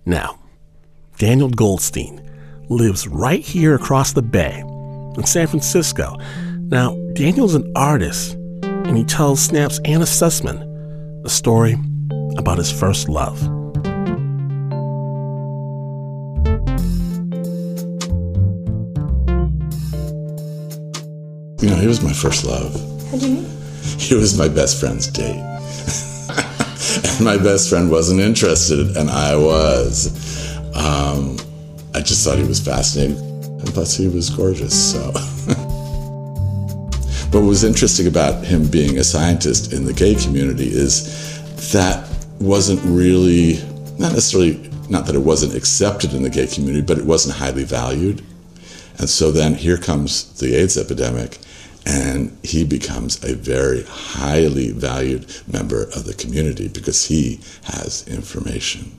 Now, Daniel Goldstein lives right here across the bay in San Francisco. Now, Daniel's an artist, and he tells Snap's Anna Sussman a story about his first love. You know, he was my first love. What do you mean? He was my best friend's date. And my best friend wasn't interested, and I was. I just thought he was fascinating. And plus, he was gorgeous, so. What was interesting about him being a scientist in the gay community is that wasn't really, not necessarily, not that it wasn't accepted in the gay community, but it wasn't highly valued. And so then here comes the AIDS epidemic, and he becomes a very highly valued member of the community because he has information.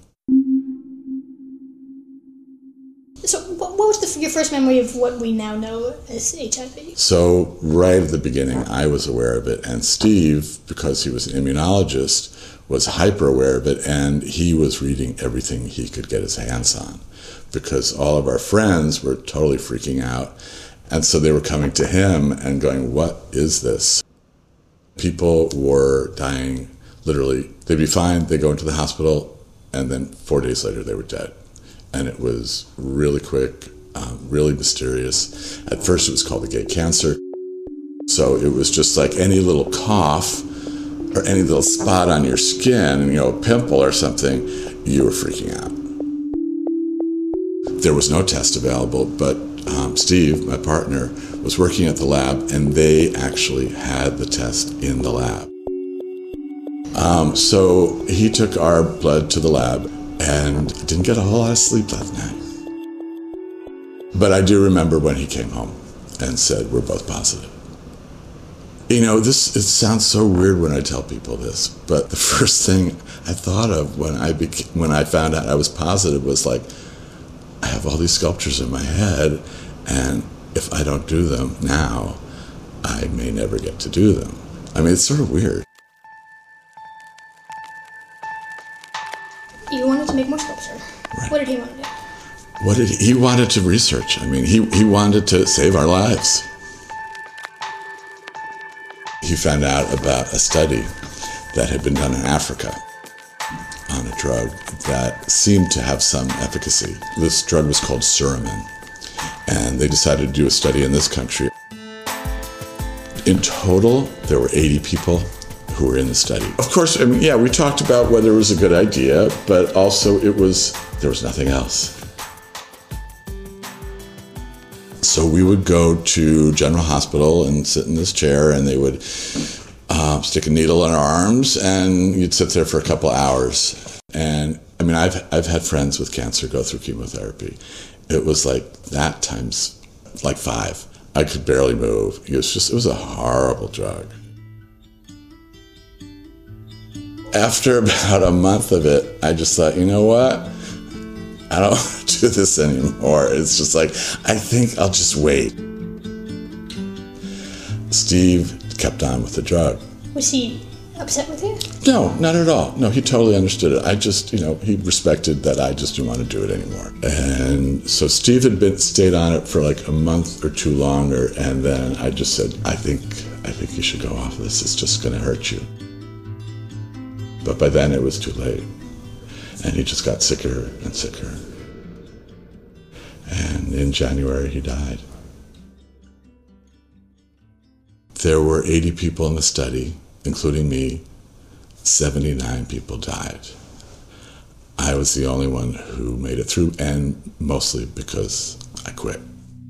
So what was your first memory of what we now know as HIV? So right at the beginning, I was aware of it, and Steve, because he was an immunologist, was hyper aware of it, and he was reading everything he could get his hands on because all of our friends were totally freaking out. And so they were coming to him and going, what is this? People were dying, literally. They'd be fine, they'd go into the hospital, and then 4 days later they were dead. And it was really quick, really mysterious. At first it was called the gay cancer. So it was just like any little cough or any little spot on your skin, a pimple or something, you were freaking out. There was no test available, but Steve, my partner, was working at the lab, and they actually had the test in the lab. So he took our blood to the lab and didn't get a whole lot of sleep that night. But I do remember when he came home and said, we're both positive. It sounds so weird when I tell people this, but the first thing I thought of when I found out I was positive was like, I have all these sculptures in my head, and if I don't do them now, I may never get to do them. I mean, it's sort of weird. You wanted to make more sculpture. Right. What did he want to do? He wanted to research. I mean, he wanted to save our lives. He found out about a study that had been done in Africa on a drug that seemed to have some efficacy. This drug was called Suramin, and they decided to do a study in this country. In total, there were 80 people who were in the study. Of course, we talked about whether it was a good idea, but also there was nothing else. So we would go to General Hospital and sit in this chair, and they would stick a needle in our arms, and you'd sit there for a couple hours. And I've had friends with cancer go through chemotherapy. It was like that times like 5. I could barely move. It was a horrible drug. After about a month of it, I just thought, you know what? I don't want to do this anymore. It's just like, I think I'll just wait. Steve kept on with the drug. Was he upset with you? No, not at all. No, he totally understood it. I just, he respected that I just didn't want to do it anymore. And so Steve had stayed on it for like a month or two longer, and then I just said, I think you should go off this. It's just going to hurt you. But by then it was too late. And he just got sicker and sicker. And in January, he died. There were 80 people in the study, including me. 79 people died. I was the only one who made it through, and mostly because I quit.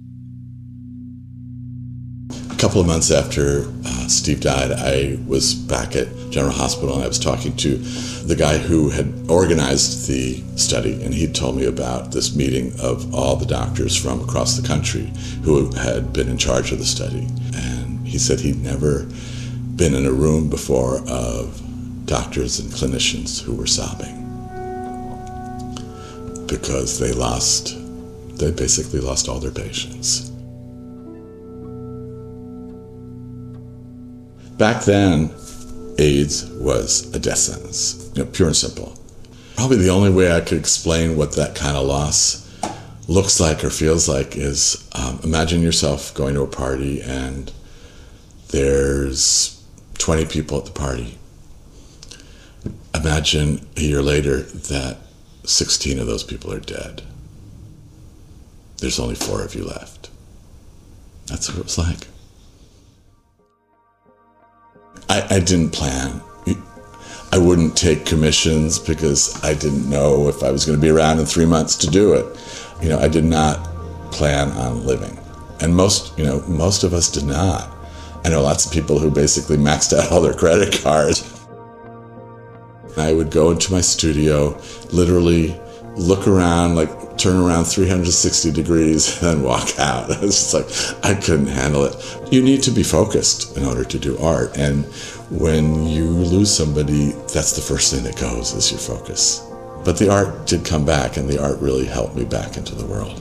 A couple of months after Steve died, I was back at General Hospital, and I was talking to the guy who had organized the study, and he told me about this meeting of all the doctors from across the country who had been in charge of the study. And he said he'd never been in a room before of doctors and clinicians who were sobbing because they basically lost all their patients. Back then, AIDS was a death sentence, pure and simple. Probably the only way I could explain what that kind of loss looks like or feels like is imagine yourself going to a party and there's 20 people at the party. Imagine a year later that 16 of those people are dead. There's only 4 of you left. That's what it was like. I didn't plan. I wouldn't take commissions because I didn't know if I was going to be around in 3 months to do it. I did not plan on living. And most of us did not. I know lots of people who basically maxed out all their credit cards. I would go into my studio, literally look around, like turn around 360 degrees and then walk out. I was just like, I couldn't handle it. You need to be focused in order to do art. And when you lose somebody, that's the first thing that goes is your focus. But the art did come back, and the art really helped me back into the world.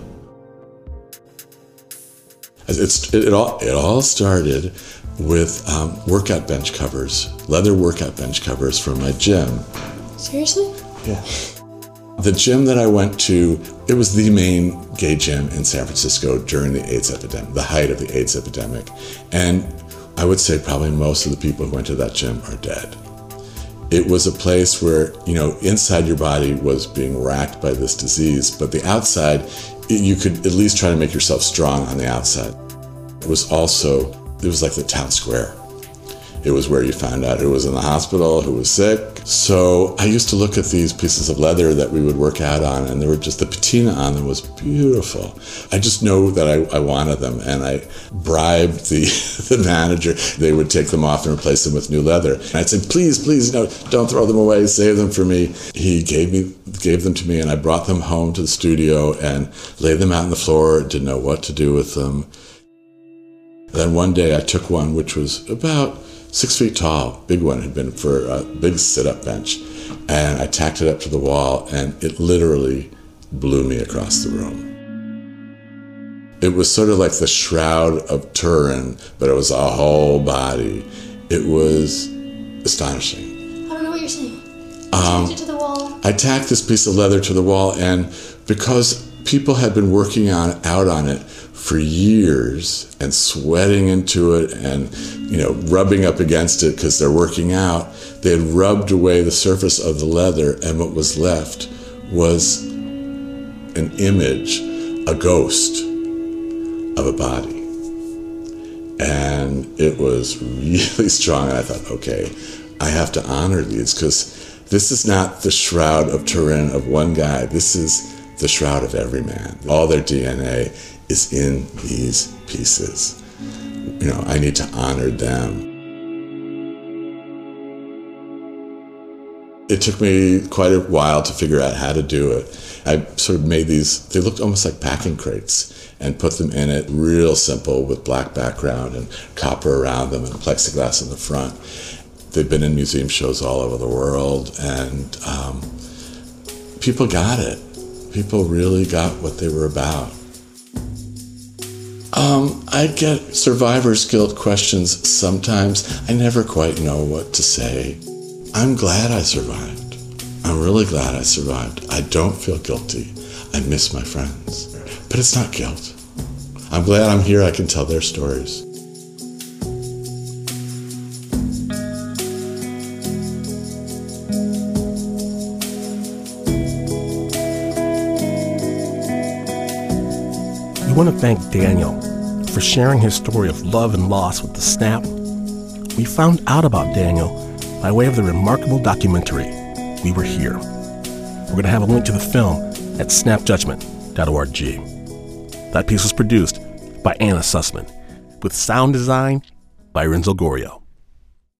It all started with workout bench covers, leather workout bench covers from my gym. Seriously? Yeah. The gym that I went to, it was the main gay gym in San Francisco during the AIDS epidemic, the height of the AIDS epidemic. And I would say probably most of the people who went to that gym are dead. It was a place where, inside your body was being racked by this disease, but the outside, you could at least try to make yourself strong on the outside. It was like the town square. It was where you found out who was in the hospital, who was sick. So I used to look at these pieces of leather that we would work out on, and the patina on them was beautiful. I just know that I wanted them, and I bribed the manager. They would take them off and replace them with new leather. And I'd say, please, don't throw them away, save them for me. He gave them to me, and I brought them home to the studio and laid them out on the floor, didn't know what to do with them. Then one day I took one which was about 6 feet tall, big one, had been for a big sit-up bench, and I tacked it up to the wall, and it literally blew me across the room. It was sort of like the Shroud of Turin, but it was a whole body. It was astonishing. I don't know what you're saying. Tacked it to the wall. I tacked this piece of leather to the wall, and because people had been working out on it for years and sweating into it and rubbing up against it because they're working out, they had rubbed away the surface of the leather, and what was left was an image, a ghost of a body. And it was really strong, and I thought, okay, I have to honor these, because this is not the Shroud of Turin of one guy. This is the shroud of every man. All their DNA is in these pieces. I need to honor them. It took me quite a while to figure out how to do it. I sort of made these, they looked almost like packing crates, and put them in it real simple with black background and copper around them and plexiglass in the front. They've been in museum shows all over the world, and people got it. People really got what they were about. I get survivor's guilt questions sometimes. I never quite know what to say. I'm glad I survived. I'm really glad I survived. I don't feel guilty. I miss my friends. But it's not guilt. I'm glad I'm here. I can tell their stories. We want to thank Daniel for sharing his story of love and loss with The Snap. We found out about Daniel by way of the remarkable documentary, We Were Here. We're going to have a link to the film at snapjudgment.org. That piece was produced by Anna Sussman, with sound design by Renzo Gorio.